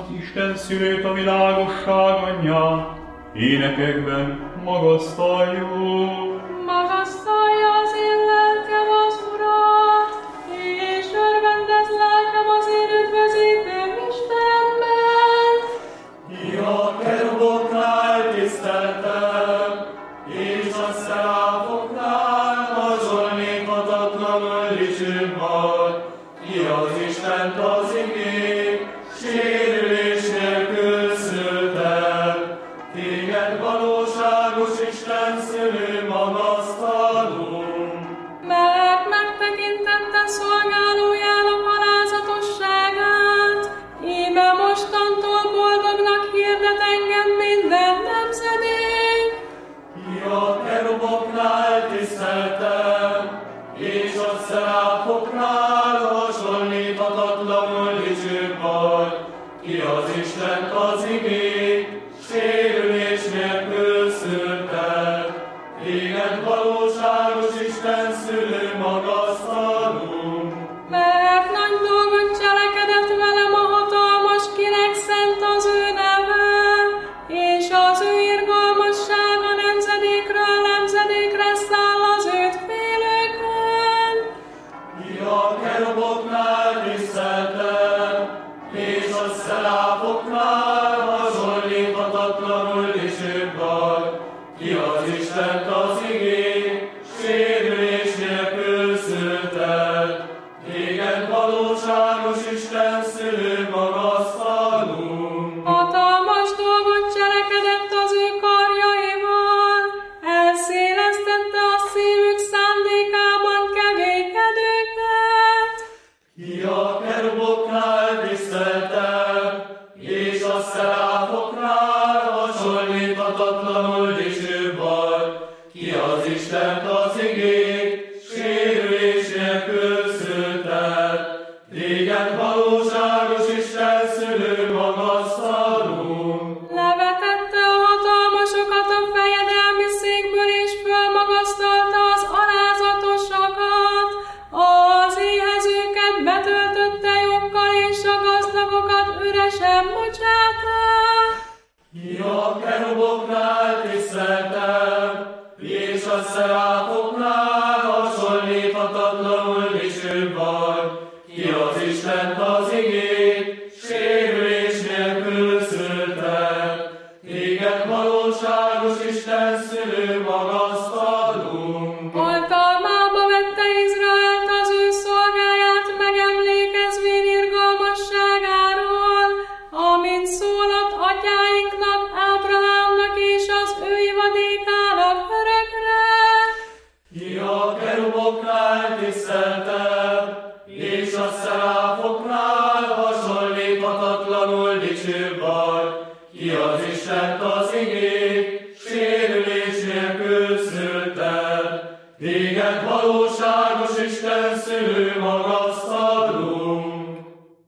Isten szülőt, a világosság anyját, énekekben magasztaljuk. Magasztalja az én lelkem az Urat, és örvendez lelkem az én üdvözítőm Istenben. A keruboknál tiszteltem, és a szeráfoknál hasonlíthatatlanul dicsőbb vagy. Ki az Istent az igény, sérülés nélkül szülted. Téged valóságos Isten szülő magasztalunk. Mert megtekintette szolgálójának alázatosságát, íme mostantól boldognak hirdet engem minden nemzedék. A keruboknál tiszteltem, és a szeráfoknál hasonlíthatatlanul dicsőbb vagy. Ki az Istent az igény, sérülés nélkül szülted. Téged valóságos Isten szülő magasztalunk. Mert nagy dolgot cselekedett velem a hatalmas, kinek szent az ő neve, és az ő irgalmassága nemzedékről nemzedékre száll az őt félőkön. A keruboknál tiszteltem, és a szeráfoknál hasonlíthatatlanul dicsőbb vagy. Ki az Istent az igény, sérülés nélkül szülted. Téged valóságos Isten szülő magasztalunk. Hatalmas dolgot cselekedett az ő karjaival, elszélesztette a szívük szándékában kegyékedőket. A keruboknál tiszteltem, és a szeráfoknál hasonlíthatatlanul dicsőbb vagy. Ki az Istent az igény, sérülés nélkül szülted. Téged valóságos Isten szülő magasztalunk. Levetette a hatalmasokat a fejedelmi székből, és fölmagasztalta az alázatosakat. Az éhezőket betöltötte joggal, és a gazdagokat üresen bocsátta. A keruboknál tiszteltem, és a szeráfoknál hasonlíthatatlanul dicsőbb vagy. Ki az Istent az igény, sérülés nélkül szülted. Téged valóságos Isten szülő magasztalunk. Oltalmába vette Izraelt az ő szolgáját, megemlékezvén irgalmasságáról, amit szólott atyáinknak, Ábrahámnak és az ő ivadékának örökre. A keruboknál tiszteltem, és a szeráfoknál hasonlíthatatlanul dicsőbb vagy. Ki az Istent az igény, sérülés nélkül szülted. Téged valóságos